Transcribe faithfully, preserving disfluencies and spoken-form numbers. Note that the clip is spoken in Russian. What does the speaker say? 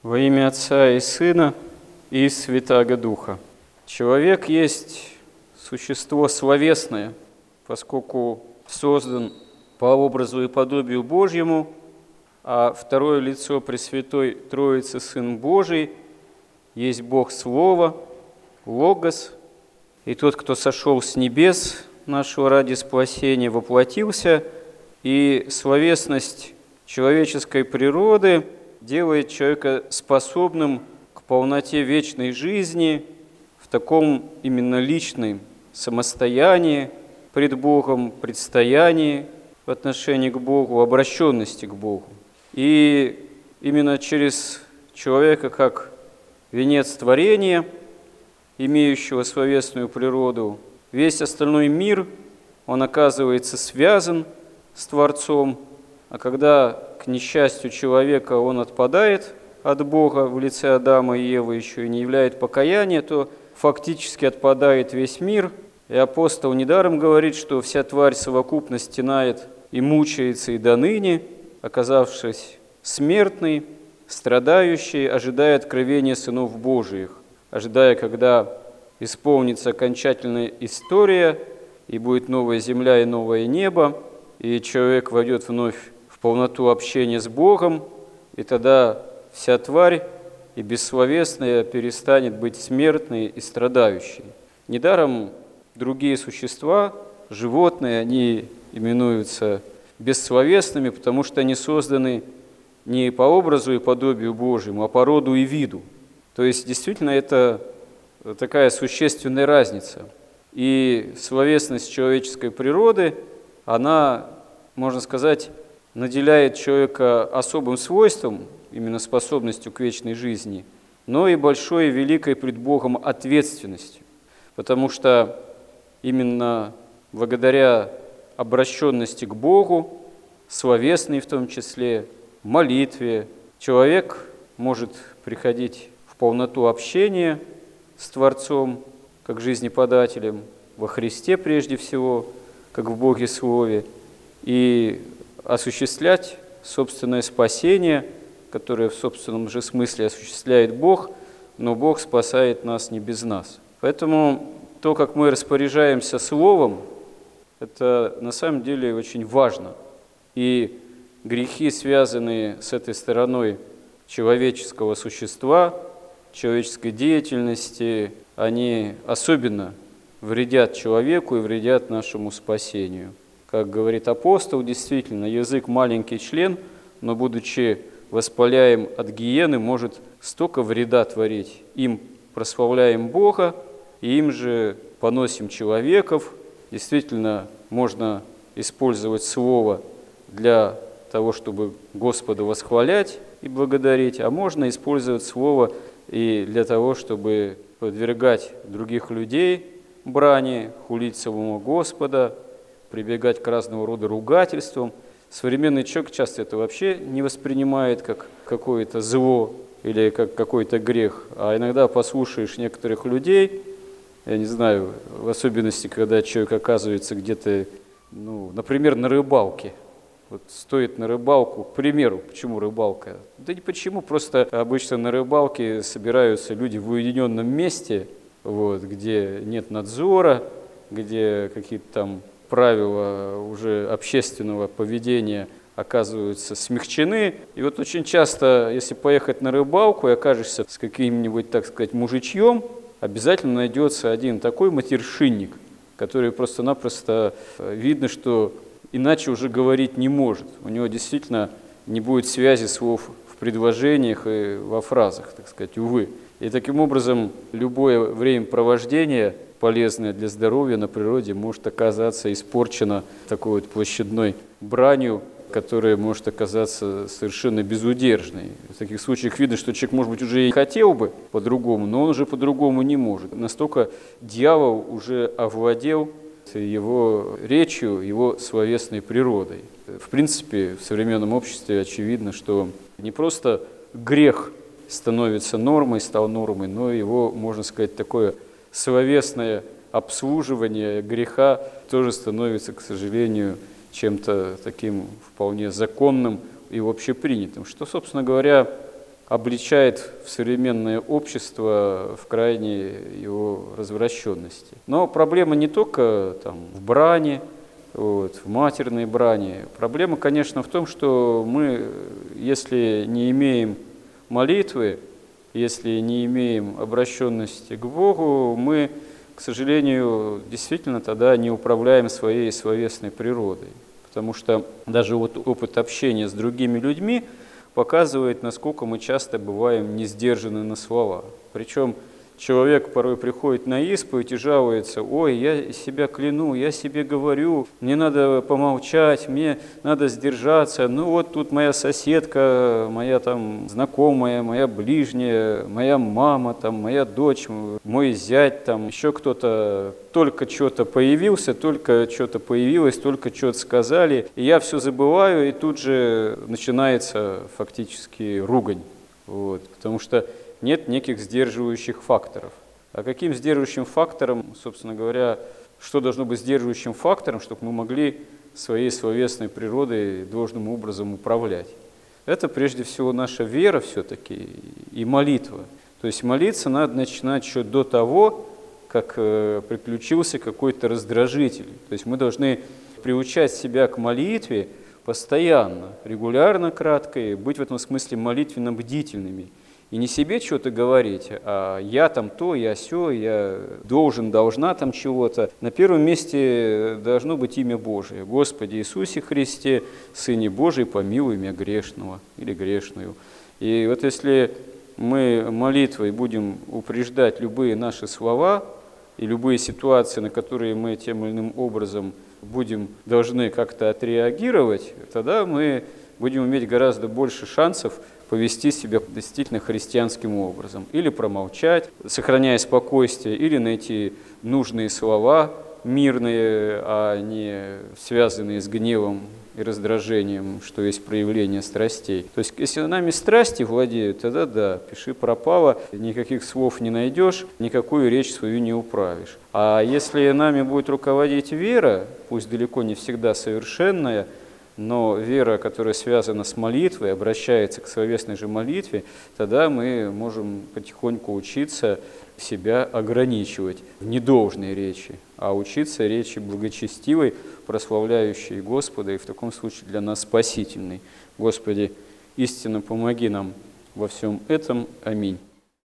Во имя Отца и Сына и Святаго Духа. Человек есть существо словесное, поскольку создан по образу и подобию Божьему, а второе лицо Пресвятой Троицы, Сын Божий, есть Бог Слово, Логос, и тот, кто сошел с небес нашего ради спасения, воплотился, и словесность человеческой природы делает человека способным к полноте вечной жизни в таком именно личном самостоянии пред Богом, предстоянии в отношении к Богу, обращенности к Богу. И именно через человека как венец творения, имеющего словесную природу, весь остальной мир, он оказывается связан с Творцом, а когда, к несчастью человека, он отпадает от Бога в лице Адама и Евы, еще и не являет покаяния, то фактически отпадает весь мир. И апостол недаром говорит, что вся тварь совокупно стенает и мучается и доныне, оказавшись смертной, страдающей, ожидая откровения сынов Божиих, ожидая, когда исполнится окончательная история, и будет новая земля и новое небо, и человек войдет вновь в полноту общения с Богом, и тогда вся тварь и бессловесная перестанет быть смертной и страдающей. Недаром другие существа, животные, они именуются бессловесными, потому что они созданы не по образу и подобию Божьему, а по роду и виду. То есть, действительно, это такая существенная разница. И словесность человеческой природы, она, можно сказать, наделяет человека особым свойством, именно способностью к вечной жизни, но и большой и великой пред Богом ответственностью. Потому что именно благодаря обращенности к Богу, словесной в том числе, молитве, человек может приходить в полноту общения с Творцом, как жизнеподателем, во Христе прежде всего, как в Боге Слове, и осуществлять собственное спасение, которое в собственном же смысле осуществляет Бог, но Бог спасает нас не без нас. Поэтому то, как мы распоряжаемся Словом, это на самом деле очень важно. И грехи, связанные с этой стороной человеческого существа, человеческой деятельности, они особенно вредят человеку и вредят нашему спасению. Как говорит апостол, действительно, язык маленький член, но, будучи воспаляем от гиены, может столько вреда творить. Им прославляем Бога, и им же поносим человеков. Действительно, можно использовать слово для того, чтобы Господа восхвалять и благодарить, а можно использовать слово и для того, чтобы подвергать других людей брани, хулить самого Господа, прибегать к разного рода ругательствам. Современный человек часто это вообще не воспринимает как какое-то зло или как какой-то грех, а иногда послушаешь некоторых людей, я не знаю, в особенности, когда человек оказывается где-то, ну, например, на рыбалке. Вот стоит на рыбалку, к примеру, почему рыбалка? Да не почему, просто обычно на рыбалке собираются люди в уединенном месте, вот, где нет надзора, где какие-то там правила уже общественного поведения оказываются смягчены. И вот очень часто, если поехать на рыбалку и окажешься с каким-нибудь, так сказать, мужичьем, обязательно найдется один такой матершинник, который просто-напросто видно, что иначе уже говорить не может. У него действительно не будет связи слов в предложениях и во фразах, так сказать, увы. И таким образом любое времяпровождение, полезное для здоровья на природе, может оказаться испорчено такой вот площадной бранью, которая может оказаться совершенно безудержной. В таких случаях видно, что человек, может быть, уже и хотел бы по-другому, но он уже по-другому не может. Настолько дьявол уже овладел его речью, его словесной природой. В принципе, в современном обществе очевидно, что не просто грех становится нормой, стал нормой, но его, можно сказать, такое словесное обслуживание греха тоже становится, к сожалению, чем-то таким вполне законным и общепринятым, что, собственно говоря, обличает в современное общество в крайней его развращенности. Но проблема не только там, в брани, вот, в матерной брани. Проблема, конечно, в том, что мы, если не имеем молитвы, если не имеем обращенности к Богу, мы, к сожалению, действительно тогда не управляем своей словесной природой. Потому что даже вот опыт общения с другими людьми показывает, насколько мы часто бываем не сдержаны на слова. Причем человек порой приходит на исповедь и жалуется: ой, я себя кляну, я себе говорю, мне надо помолчать, мне надо сдержаться. Ну вот тут моя соседка, моя там знакомая, моя ближняя, моя мама, там, моя дочь, мой зять, там еще кто-то только что-то появился, только что-то появилось, только что-то сказали. И я все забываю, и тут же начинается фактически ругань. Вот, потому что нет неких сдерживающих факторов. А каким сдерживающим фактором, собственно говоря, что должно быть сдерживающим фактором, чтобы мы могли своей словесной природой должным образом управлять? Это прежде всего наша вера все-таки и молитва. То есть молиться надо начинать еще до того, как э, приключился какой-то раздражитель. То есть мы должны приучать себя к молитве постоянно, регулярно, кратко, и быть в этом смысле молитвенно бдительными. И не себе что-то говорить, а я там то, я сё, я должен, должна там чего-то. На первом месте должно быть имя Божие. Господи Иисусе Христе, Сыне Божий, помилуй меня грешного или грешную. И вот если мы молитвой будем упреждать любые наши слова и любые ситуации, на которые мы тем или иным образом будем должны как-то отреагировать, тогда мы будем иметь гораздо больше шансов повести себя действительно христианским образом. Или промолчать, сохраняя спокойствие, или найти нужные слова, мирные, а не связанные с гневом и раздражением, что есть проявление страстей. То есть, если нами страсти владеют, тогда да, пиши пропало, никаких слов не найдешь, никакую речь свою не управишь. А если нами будет руководить вера, пусть далеко не всегда совершенная, но вера, которая связана с молитвой, обращается к словесной же молитве, тогда мы можем потихоньку учиться себя ограничивать в недолжной речи, а учиться речи благочестивой, прославляющей Господа, и в таком случае для нас спасительной. Господи, истинно помоги нам во всем этом. Аминь.